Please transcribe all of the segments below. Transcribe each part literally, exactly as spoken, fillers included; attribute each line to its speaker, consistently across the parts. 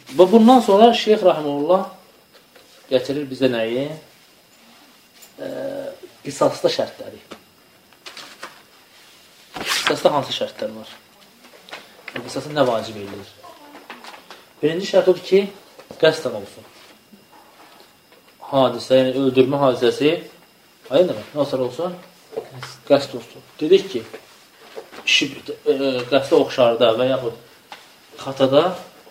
Speaker 1: Və bundan sonra Şeyx Rahimullah gətirir bizə nəyi? E, qisasda şərtləri. Qisasda hansı şərtlər var? Qisasda nə vacib edilir? Birinci şərt odur ki, qəsdən olsun. Hadisə, yəni öldürmə hadisəsi, ayın demək, nə olsa olsun? Qəsd olsun. Dedik ki, qəsdə oxşarda və yaxud xatada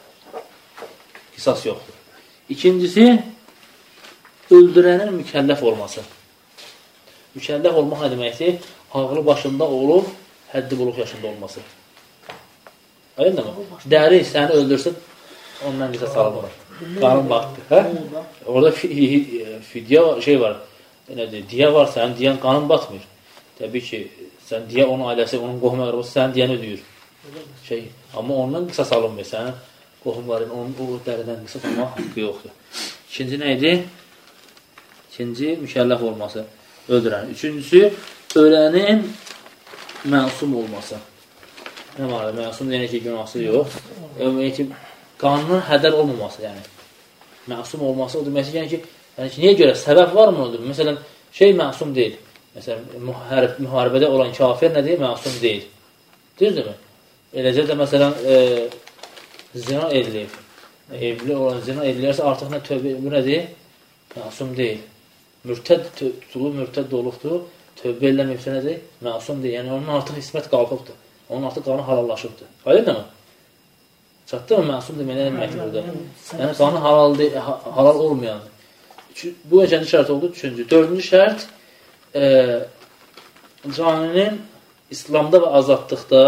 Speaker 1: qisas yoxdur. İkincisi, öldürənin mükəlləf olması. Mükəlləf olmaq nə deməkdir? Ağlı başında olub, həddi buluq yaşında olması. Ayın demək? Dəri səni öldürsün, ondan qisas alınır. Qanun baxdı. Hə? Orada fidya şey var, nədir, diyə var, sənin diyan qanun batmır. Təbii ki, sən diyə onun ailəsi, onun qohum əqrəbası sənin diyəni ödəyir. Şey, amma ondan qisas alınmır. Sənin qohumların, onun o dəridən qisas almaq haqqı yoxdur. İkinci nə idi? İkinci, mükəlləf olması, öldürən. Üçüncüsü, ölənin məsum olması. Nə var? Məsum deyək ki, günahsız yox. Ümumiyyətlə, qanunun hədər olmaması, yəni. Məsum olması o demək yəni ki, yəni ki, niyə görə? Səbəb var mı öldürmə? Məsələn, şey məsum deyil. Məsələn, müharibədə olan kafir nə deyil? Məsum deyil. Deyil mi? Eləcə də, məsələn, e, zina edilib. Evli olan zina edilirsə, artıq nə tövbə, bu nədir? Məsum deyil. Mürtəd tutulub, mürtəd olubdur. Tövbə eləməyibsə nədir? Məsum deyil. Yəni, onun artıq ismət qalxıbdır. Onun artıq qanı halallaşıbdır. Hayır mı? Çatdı mı? Məsum demək nə deməkdir burada? Yəni, qanı halal, halal olmayan. Bu ikinci şərt oldu. Üçüncü. Dördüncü şərt e, caninin İslamda və azadlıqda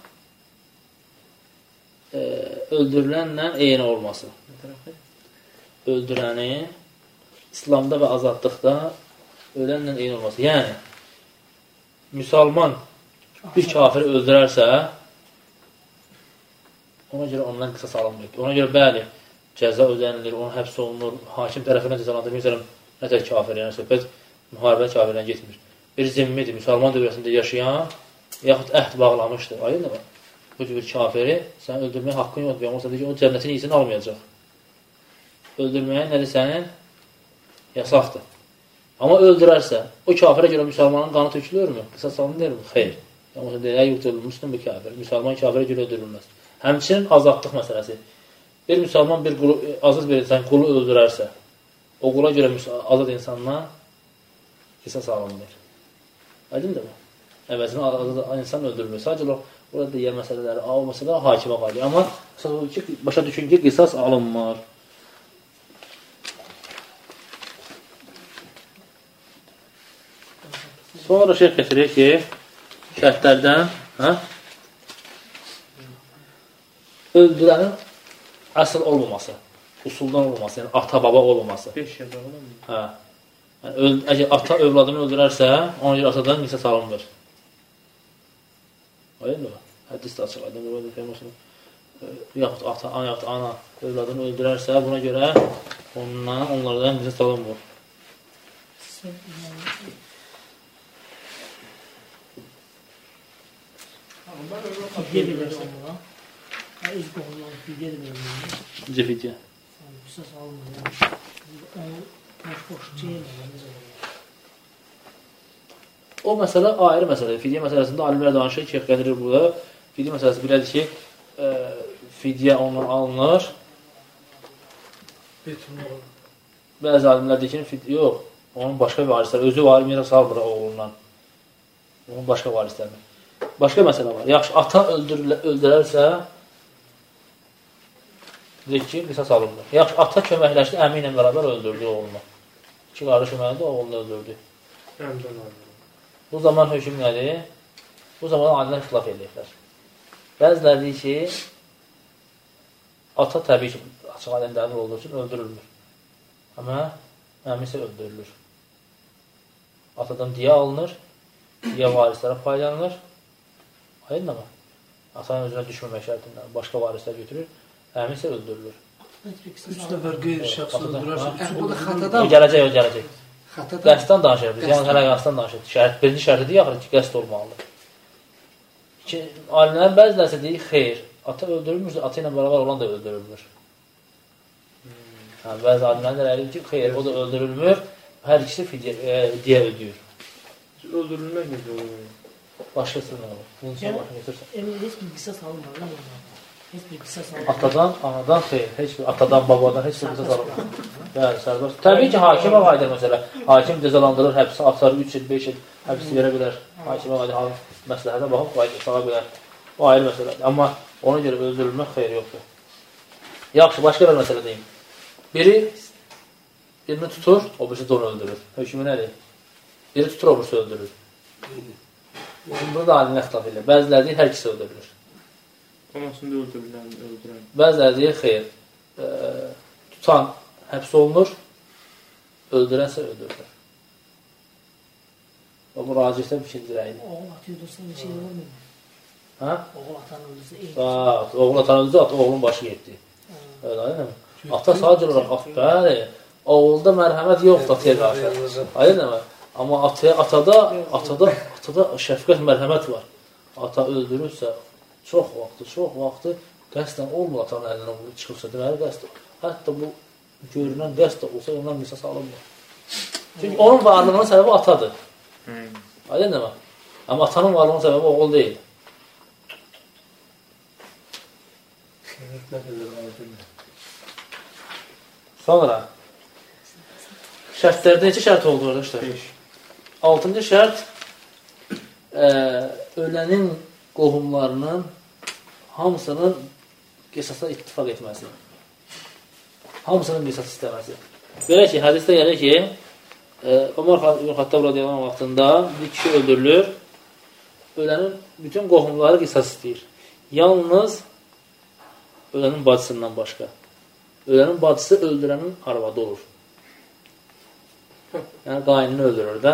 Speaker 1: e, öldürülənlə eyni olması. Öldürəni İslamda və azadlıqda ölənlə eyni olması. Yəni, müsəlman bir kafiri öldürərsə, ona görə ondan qisas alınmır. Ona görə bəli, cəza ödənilir, onun həbs olunur, hakim tərəfindən cəzalandırır. Məsələn, nətər kafir, yəni söhbət müharibə kafirdən getmir. Bir zimmidir, müsəlman dövrəsində yaşayan, yaxud əhd bağlamışdır. Aydın mı? Bu cür bir kafiri sən öldürməyə haqqın yoxdur. Yoxsa deyir ki, o cənnətin iyisini almayacaq. Öldürməyə nədir sənin? Yasaqdır. Amma öldürərsə, o kafirə görə müsəlmanın qanı tökülürmü? Qisas alınırmı? Xeyr. Yəni, deyək, yurtulmuşdur bir kafir. Müsəlman kafirə görə öldürülməz. Həmçinin azadlıq məsələsi. Bir müsəlman bir qulu, azad bir insan qulu öldürərsə, o qula görə azad insandan qisas alınmır. Aydındır mı? Əvəzini azad insan öldürmür. Sadəcə burada deyək məsələləri, o məsələ hakimə qalır. Amma başa düşün ki, qisas alınmır. Sonra şey gətirir ki, şərtlərdən hə? Öldürənin əsl olmaması, usuldan olmaması, yəni ata-baba olmaması.
Speaker 2: beş yazar olur mu?
Speaker 1: Hə. Yəni, əgər ata övladını öldürərsə, ona görə atadan qisas alınmır. Aydın mı? Hədis də açıq, aydın mı? Yaxud ata, yaxud ana övladını öldürərsə, buna görə ondan, onlardan qisas alınmır.
Speaker 3: Fidyə bilirsən buna. İlk oğulları fidyə də verir.
Speaker 1: Necə fidyə?
Speaker 3: Qisas alınmır. Onu boş-boş çeyrək.
Speaker 1: O məsələ ayrı məsələdir. Fidyə məsələsində alimlər danışır ki, gətirir burada. Fidyə məsələsi belədir ki, e, fidyə ondan alınır. Bəzi alimlər deyir ki, fidyə yox. Onun başqa varisləri, özü var, miras almır oğlundan. Onun başqa varislərini. Başqa məsələ var. Yaxşı, ata öldürərsə, deyək ki, qisas alınır. Yaxşı, ata köməkləşdi, əmi ilə bərabər öldürdü oğlunu. İki qardaş köməkləşdi, oğlunu öldürdü. Bu zaman hökm nədir? Bu zaman alimlər xilaf edirlər. Bəziləri deyir ki, ata təbii ki, açıq alim dəlil olduğu üçün öldürülmür. Amma əmi isə öldürülür. Atadan diyə alınır, diyə varislərə paylanılır. Aydın mı? Atanın özünə düşməmək şərtindən başqa varislər götürür, əmi isə öldürülür.
Speaker 2: Üç nəfər qeyri-şəxs öldürərsə, bu da xatadan mı?
Speaker 1: Gələcək, o gələcək.
Speaker 2: Xatadan.
Speaker 1: Qəsdən danışır, biz yəni hələ qəsdən danışır. Şərt, birinci şərti deyək, axırı ki, qəsd olmalıdır. Alimlərin bəzilərsə deyir, xeyr, ata öldürülmürsə, ata ilə bərabər olan da öldürülmür. Hə, bəzi alimlər də deyir ki, xeyr, o da öldürülmür, hər ikisi fidyə e, ödəyir.
Speaker 4: Öldürülmək necə olur?
Speaker 1: Başqası nə olur? Bunun üçün başını getirsən.
Speaker 3: Yəni, heç bir qisas alınmır, nə var? Heç bir qisas alınmır.
Speaker 1: Atadan, anadan xeyr, heç bir atadan, babadan heç bir qisas alınmır. Bəli, sərbəst. Təbii ki, hakimə aiddir məsələ. Hakim cəzalandırır, həbsi atar, üç il, beş il həbsi verə bilər. Hakimə aiddir, məsləhətə baxıb qayda sağa bilər. O ayrı məsələdir. Amma ona görə öldürülmək xeyri yoxdur. Yaxşı, başqa bir məsələ deyim. Biri birini tutur, o birisi də onu öldürür. Hökmü nədir? Biri tutur, o birisi öldürür. Burada da alimlər xitilaf edir. Bəziləri deyir, hər ikisi öldürülür.
Speaker 4: Anasını da öldürülən, öldürən.
Speaker 1: Bəziləri deyir, xeyr, e, tutan həbs olunur, öldürənsə öldürülür. O müraciətdə bir ikinci rəydir.
Speaker 3: Oğul atıyor dostlar, bir şey olmuyor.
Speaker 1: Hə?
Speaker 3: Oğul atan öldürsə eyni.
Speaker 1: Bax, oğul atan öldürsə, at, oğlun başı getdi. Öyle aynen mi? Ata sadece olarak at, bəli. Oğulda mərhəmət yoxdur ataya qarşı. Aynen mi? Amma ataya, atada, atada, atada şəfqət, mərhəmət var. Ata öldürürsə, çox vaxtı, çox vaxtı qəsdən olmur atanın əlindən vurub çıxırsa, deməli qəsd. Hətta bu görünən qəsd olsa, ondan qisas alınmır. Çünki onun varlığının səbəbi atadır. Aynen mi? Amma atanın varlığının səbəbi oğul deyil. Sonra şərtlərdə neçə şərt oldu arkadaşlar? Altıncı şərt e, ölənin qohumlarının hamısının qisasa ittifaq etməsi. Hamısının qisas istəməsi. Belə ki, hədisdə gəlir ki, e, Ömər ibn Xattab radiyallahu anh vaxtında bir kişi öldürülür, ölənin bütün qohumları qisas istəyir. Yalnız ölənin bacısından başqa. Ölənin bacısı öldürənin arvadı olur. Yəni, qaynını öldürür də.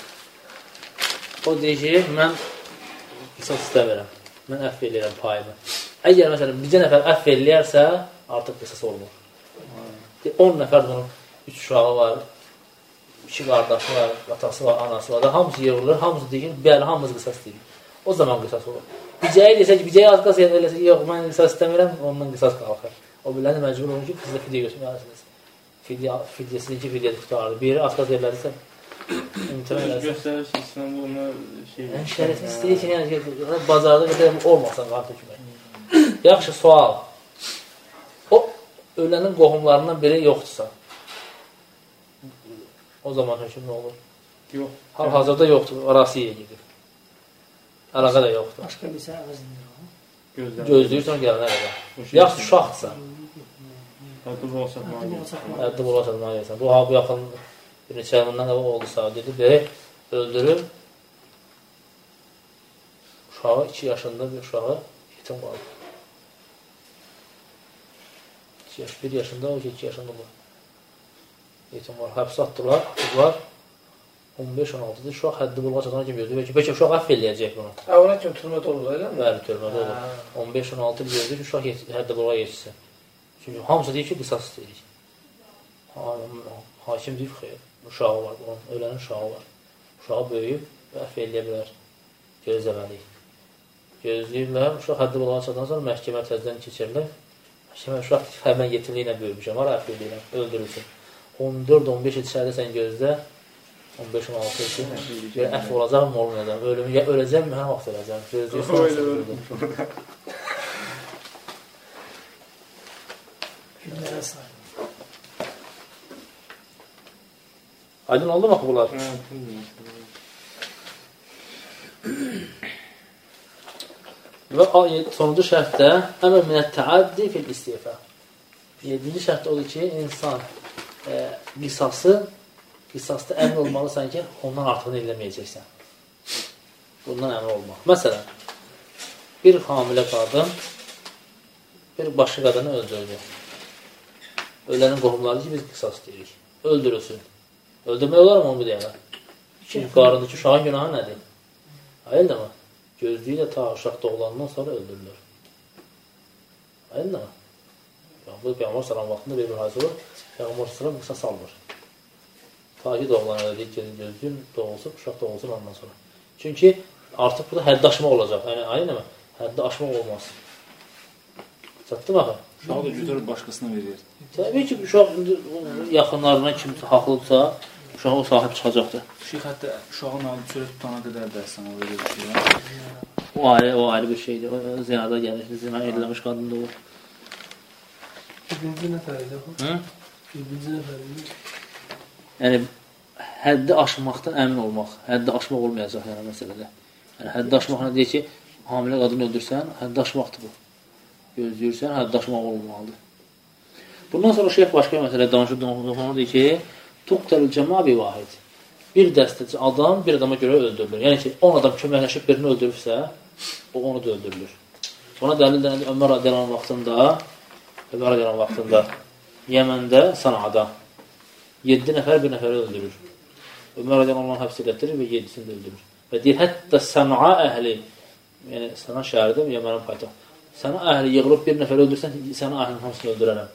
Speaker 1: O deyir ki, mən qisas istəmirəm. Mən əff eləyirəm payımı. Əgər, məsələn, bircə nəfər əff eləyərsə, artıq qisas olmur. on nəfər bunun üç uşağı var, iki qardaşı var, atası var, anası var da, hamısı yığılır, hamısı deyir, bəli, hamısı qisas deyir. O zaman qisas olur. Bicəyi desə ki, bicəyi az qas eləsə ki, yox, mən qisas istəmirəm, ondan qisas qalxır. O biləni məcbur olur ki, qızda fidyə götürməlisiniz. Fidyəsininki fidyədə tutardı. Biri az qas elədirsə, imtina elədirsə.
Speaker 4: Göstərir ki, İslamda ona şey...
Speaker 1: Yəni, şərəfin istəyir ki, yəni, bazarda qədər olmasın, qart hökmək. Yaxşı, sual. O, ölənin qohumlarından biri yoxdursa, o zaman höküm nə olur?
Speaker 4: Yox.
Speaker 1: Hal-hazırda yoxdur, Rasiyə gedir. Əlaqə də yoxdur.
Speaker 3: Başqa bir sə əvəzində o.
Speaker 1: Gözləyirsən gələnə qədər. Yaxşı, uşaqdırsa.
Speaker 4: Həddi bula satmağa
Speaker 1: Həddi bula satmağa gəlsən. Bu, bu yaxın bir neçə əlindən qabaq oldusa, dedi, biri öldürüb, uşağı, iki yaşında bir uşağı yetim qaldı. Bir yaşında, o ki, iki yaşında bu. Yetim var. Həbs atdılar, atıblar. on beş on altıda uşaq həddi buluğa çatana kimi gözləyir. Bəlkə uşaq əff eləyəcək bunu.
Speaker 2: Hə, ona kimi türmədə olur, elə mi?
Speaker 1: Bəli, türmədə olur. on beş on altı gözləyir ki, uşaq həddi buluğa yetişsin. Çünki hamısı deyir ki, qisas istəyirik. Hakim deyir, xeyr, uşağı var, onun ölənin uşağı var. Uşağı böyüyüb, əff eləyə bilər. Gözləməliyik. Gözləyirlər, uşaq həddi buluğa çatan sonra məhkəmə təzdən keçirilir. Məhkəmə uşaq həmən yetimliyinə böyümüşəm, var əff eləyirəm, öldürülsün. on dörd on beş il içəridə sən gözlə, on beş on altı üçün əff olacaq mı, olmayacaq? Ölüm, ya öləcəm mi, hər vaxt öləcəm? Gözləyirsən,
Speaker 3: Günlərə sayılır.
Speaker 1: aydın oldu mu bunlar? Və sonuncu şərtdə əmr minət təaddi fil istifa. Yedinci şərtdə odur ki, insan e, qisası qisasda əmr olmalısan ki, ondan artıqını eləməyəcəksən. Bundan əmr olmaq. Məsələn, bir hamilə qadın bir başqa qadını öldürdü. Ölənin qohumları ki, biz qisas deyirik. Öldürülsün. Öldürmək olar mı onu bir deyəmə? Çünki qarındakı uşağın günahı nədir? Ayıldı mı? Gözlüyü də ta uşaq doğulandan sonra öldürülür. Ayıldı mı? Bu Peyğəmbər salam vaxtında bir mühazir olur. Peyğəmbər salam qisas almır. Ta ki doğulan öldür, gözlüyün doğulsun, uşaq doğulsun ondan sonra. Çünki artıq burada həddi aşmaq olacaq. Yəni, ayıldı mı? Həddi aşmaq olmaz. Çatdı mı axı?
Speaker 5: Uşağı da götürüb başqasına verir.
Speaker 1: Təbii ki, uşaq yaxınlarına kimsə haqlıdsa, uşaq o sahib çıxacaqdır.
Speaker 5: Şeyx hətta uşağın alıb çörək tutana qədər dərsən o verir bir şey.
Speaker 1: O ayrı, o ayrı bir şeydir. O zinada gəlir, zina ediləmiş qadın da olur.
Speaker 2: Birinci nəfər idi bu.
Speaker 1: Hı?
Speaker 2: Birinci nəfər idi.
Speaker 1: Yəni, həddi aşmaqdan əmin olmaq. Həddi aşmaq olmayacaq yəni məsələdə. Yəni, həddi aşmaqla deyir ki, hamilə qadını öldürsən, həddi aşmaqdır bu. Gözləyirsən, həddi aşmaq olmalıdır. Bundan sonra şeyh başqa bir məsələ danışıb, onu deyir ki, tuqtəlü cəmabi vahid. Bir dəstəci adam bir adama görə öldürülür. Yəni ki, on adam köməkləşib birini öldürürsə, o onu da öldürülür. Ona dəlil də Ömər radiyallahu anh vaxtında, Ömər radiyallahu anh vaxtında Yəməndə, Sanada yeddi nəfər bir nəfəri öldürür. Ömər radiyallahu anh həbs edətdirir və yedisini də öldürür. Və deyir, hətta Səna əhli, yəni Səna şəhəridir, Yəmənin paytaxtı. Səna əhli yığılıb bir nəfəri öldürsən, Səna əhlinin hamısını öldürərəm.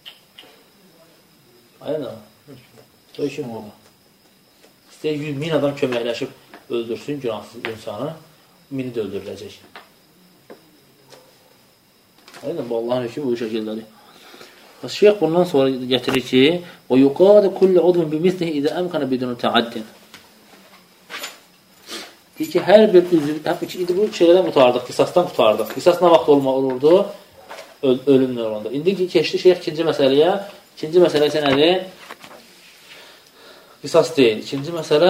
Speaker 1: Ayın da. Söykün bu. İstəyir yüz min adam köməkləşib öldürsün günahsız insanı, mini də öldürüləcək. Ayın da, bu Allahın hüküm bu şəkildədir. Şeyh bundan sonra gətirir ki, وَيُقَادَ كُلِّ عُضْمٍ بِمِثْلِهِ اِذَا أَمْكَنَ بِدُنُ تَعَدٍ Deyir ki, hər bir üzv, indi bu şeylərdən qutardıq, qisasdan qutardıq. Qisas nə vaxt olma olurdu? Öl ölümlə olanda. İndi ki, keçdi şeyh ikinci məsələyə. İkinci məsələ isə nədir? Qisas deyil. İkinci məsələ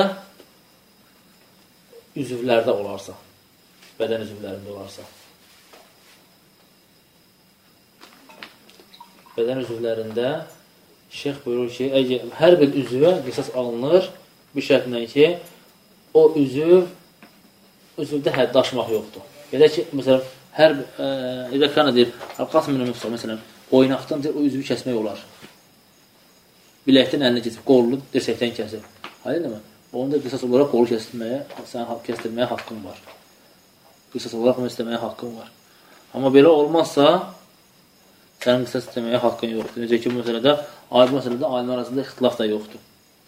Speaker 1: üzvlərdə olarsa. Bədən üzvlərində olarsa. Bədən üzvlərində şeyh buyurur ki, əgər hər bir üzvə qisas alınır bir şərtlə ki, o üzv üzvdə həddi aşmaq yoxdur. Belə ki, məsələn, hər edəkana deyir, qasm ilə müfsal, məsələn, oynaqdan deyir, o üzvü kəsmək olar. Biləkdən əlinə keçib, qolunu dirsəkdən kəsib. Hayır demə? Onu da qisas olaraq qolu kəstirməyə, sən kəstirməyə haqqın var. Qisas olaraq onu istəməyə haqqın var. Amma belə olmazsa, sənin qisas istəməyə haqqın yoxdur. Necə ki, bu məsələdə, alim məsələdə alim arasında ixtilaf da yoxdur.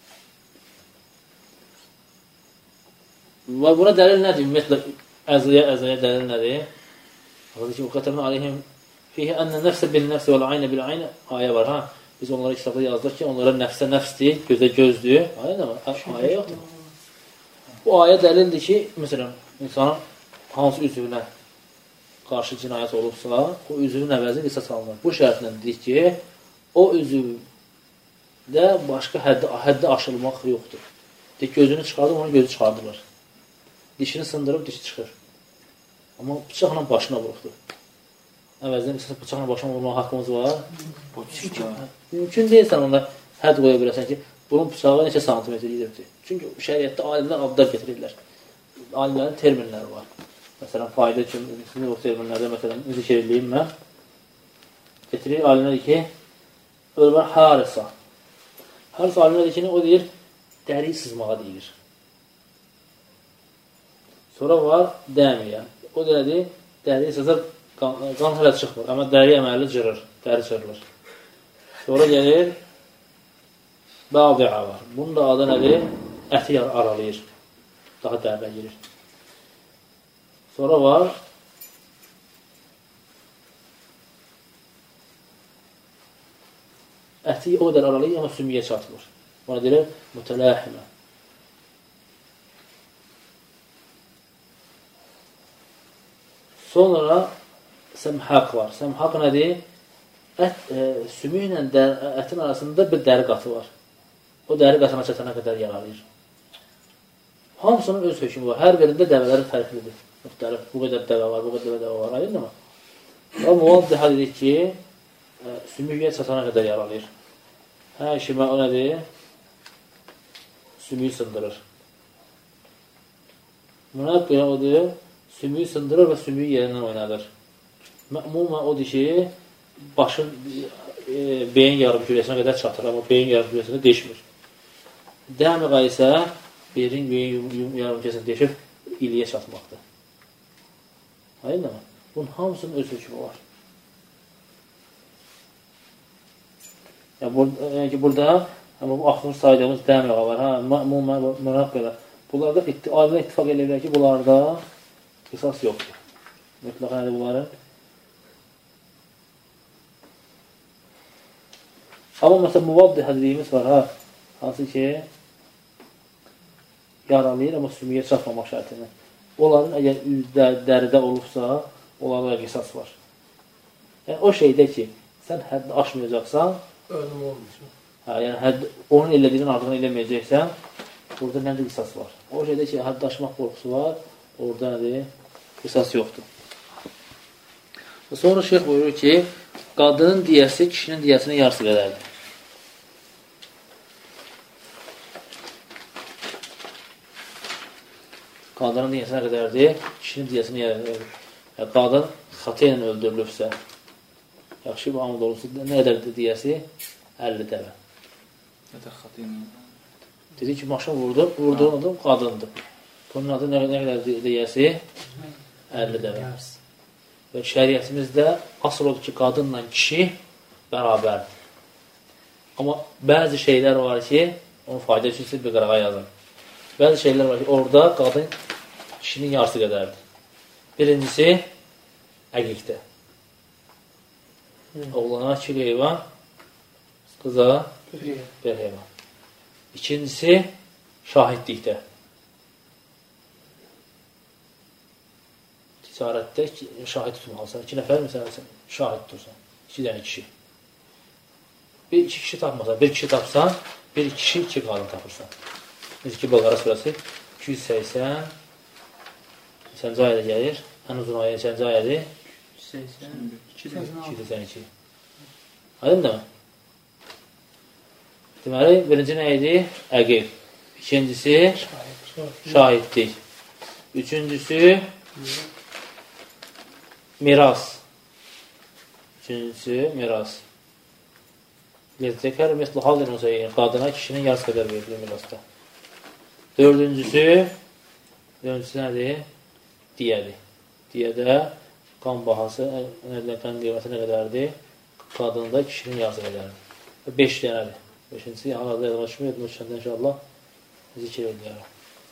Speaker 1: Və buna dəlil nədir? Ümumiyyətlə, əzəyə, əzəyə dəlil nədir? Odur ki, qətəmə aleyhim fiyhə ənə nəfsə bil nəfsə və l-aynə bil aynə ayə var, ha? Biz onlara kitabda yazdıq ki, onlara nəfsə nəfsdir, gözə gözdür. Ayə nə var? Ayə yoxdur. Bu ayə dəlildir ki, məsələn, insanın hansı üzvünə qarşı cinayət olubsa, o üzvün əvəzi qisas alınır. Bu şərtlə dedik ki, o üzvdə başqa həddi, həddi aşılmaq yoxdur. Deyik, gözünü çıxardır, onun gözü çıxardırlar. Dişini sındırıb, dişi çıxır. Amma bıçaqla başına vurubdur. Əvəzdən bıçaqla başına vurmaq haqqımız var. Çünki mümkün deyilsən onda hədd qoya biləsən ki, bunun bıçağı neçə santimetr yedirdir. Çünki şəriətdə alimlər adlar getirirlər. Alimlərin terminləri var. Məsələn, fayda üçün, sizin o terminlərdə məsələn, zikr edeyim mən. Getirir, alimlər ki, öyle var, harisa. Harisa alimlər ki, o deyir, dəri sızmağa deyilir. Sonra var, dəmiyə. O deyir, dəri sızır, qan, qan hələ çıxmır. Amma dəri əməlli cırır, dəri cırılır. Sonra gəlir, bədiə var. Bunun da adı nədir? Əti aralayır. Daha dərbə girir. Sonra var, əti o qədər aralayır, amma sümüyə çatmır. Ona deyir, mütələhimə. Sonra səmhaq var. Səmhaq nədir? Ət, e, sümük ilə də, ətin arasında bir dəri qatı var. O dəri qatına çatana qədər yaralayır. Hamısının öz hökmü var. Hər birində dəvələri fərqlidir. Müxtəlif. Bu qədər dəvə var, bu qədər dəvə var. Aydın mı? Amma muvaddihə dedik ki, e, sümüyə çatana qədər yaralayır. Hə, şimə o nədir? Sümüyü sındırır. Münaqqıya odur, sümüyü sındırır və sümüyü yerindən oynadır. Mə'muma odur ki, başın e, beyin yarım kürəsinə qədər çatır, amma beyin yarım kürəsində deşmir. Dəmiqa isə beyin, beyin yarım kürəsində deşib iliyə çatmaqdır. Aydın mı? Bunun hamısının öz hükmü var. Yəni, bur yəni ki, burada amma bu axır saydığımız dəmiqa var, ha, mə'muma, münaqqıya. Bunlarda alimlər ittifaq edirlər ki, bunlarda qisas yoxdur. Mütləq nədir bunların? Amma məsələn, muvaddiha dediyimiz var, ha, hansı ki, yaralayır, amma sümüyə çatmamaq şərtini. Onların əgər üzdə, dəridə olubsa, onlarda qisas var. Yəni, o şeydə ki, sən həddi aşmayacaqsan,
Speaker 2: Ölüm olmuş.
Speaker 1: hə, yəni, hədd, onun elədiyinin ardından eləməyəcəksən, orada nədir qisas var. O şeydə ki, həddi aşmaq qorxusu var, orada nədir? Qisas yoxdur. Sonra şeyh buyurur ki, qadının diyəsi kişinin diyəsinin yarısı qədərdir. Qadının diyəsi nə qədərdir? Kişinin diyəsinin yarısı. Yəni, qadın xatə ilə öldürülübsə, yaxşı bir amud olursa, nə qədərdir diyəsi? əlli dəvə. Dedi ki, maşın vurdu, vurduğun adam qadındır. Bunun adı nə qədər deyəsi? əlli dəvə. Və şəriyyətimizdə asıl odur ki, qadınla kişi bərabərdir. Amma bəzi şeylər var ki, onun fayda üçün siz bir qırağa yazın. Bəzi şeylər var ki, orada qadın kişinin yarısı qədərdir. Birincisi, əqiqdə. Oğlana iki heyvan, qıza bir heyvan. İkincisi, şahidlikdə. Ticarətdə şahid tutmalısan. İki nəfər məsələn, şahid tutursan. İki dənə kişi. Bir iki kişi tapmasan, bir kişi tapsan, bir kişi iki qadın tapırsan. Necə ki, Bəqara surəsi iki yüz səksən neçənci ayədə gəlir. Ən uzun ayə neçənci ayədir? iki yüz səksən iki. Aydın mı? Deməli, birinci nə idi? Əqiq. İkincisi, şahidlik. Üçüncüsü, miras. Üçüncüsü, miras. Lezəkər məsələ hal edilməsə, qadına kişinin yarısı qədər verilir mirasda. Dördüncüsü, dördüncüsü nədir? Diyədir. Diyədə qan bahası, qan qiyməti nə qədərdir? Qadında kişinin yarısı qədərdir. Beş dənədir. Beşincisi, arada yadlaşma edin, o şəndə inşallah zikir edəyərəm.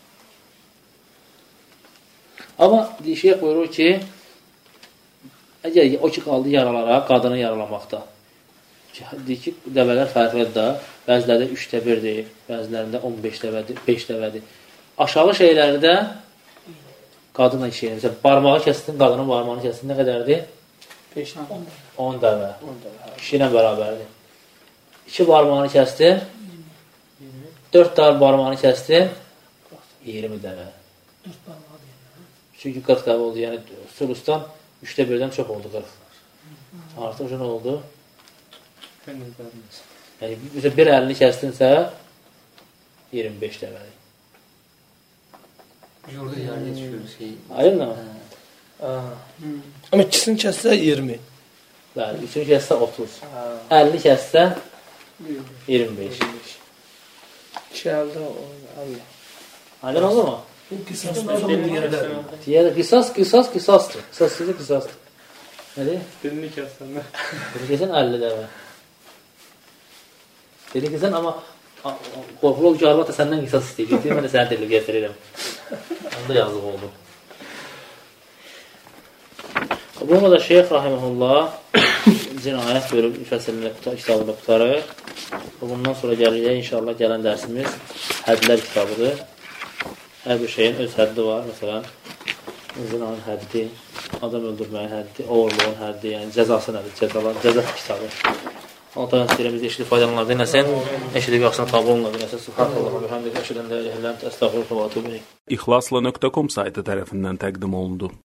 Speaker 1: Amma şeyh buyurur ki, əgər o ki, qaldı yaralara, qadını yaralamaqda. Deyir ki, dəvələr fərqlidir da, bəzilərdə üçdə birdir, bəzilərində on beş dəvədir, beş dəvədir. Aşağı şeylərdə qadınla işləyir. Məsələn, barmağı kəsdin, qadının barmağını kəsdin, nə qədərdir? on dəvə. Kişi ilə bərabərdir. İki barmağını kəsdin, dörd dəvə barmağını kəsdin, iyirmi dəvə. Çünki qırx dəvə oldu, yəni sulustan üçdə birdən çox oldu qırx. Artıq nə oldu? Yəni, bir əlini kəsdinsə, iyirmi beş dəvədir.
Speaker 6: Yurda yarıya düşür şey.
Speaker 1: Aydın mı?
Speaker 2: Amma ikisini kəssə iyirmi.
Speaker 1: Bəli, üçünü kəssə otuz. əlli kəssə iyirmi beş.
Speaker 2: İki əldə Allah.
Speaker 1: Aydın oldu mu?
Speaker 2: Bu qisasdan sonra deyərlər.
Speaker 1: Deyər, qisas, qisas, qisasdır. Qisas sizə qisasdır. Nədir?
Speaker 4: Birini kəsənlər.
Speaker 1: Birini kəsən əlli dəvə. Dedi ki, sən amma qorxulu ol ki, Allah da səndən qisas istəyir. Getir, mən də sənə dili gətirirəm. Onda yazıq oldu. Bununla da Şeyx Rahiməhullah cinayət bölüm fəsilində kitabında qutarıq. Bundan sonra gələcək inşallah gələn dərsimiz hədlər kitabıdır. Hər bir şeyin öz həddi var. Məsələn, zinanın həddi, adam öldürməyin həddi, oğurluğun həddi, yəni cəzası nədir? Cəzalar, cəza kitabı. Allah istəyirəmizdə eşidib faydalanlar dinləsin. Eşidib yaxşına tabi olunlar dinləsin. Subhanallah, bihamdik, əşhədən la ilahə illə əntə, əstəğfiruka və etûbü ilayk.
Speaker 7: İxlasla nöqtə com saytı tərəfindən təqdim olundu.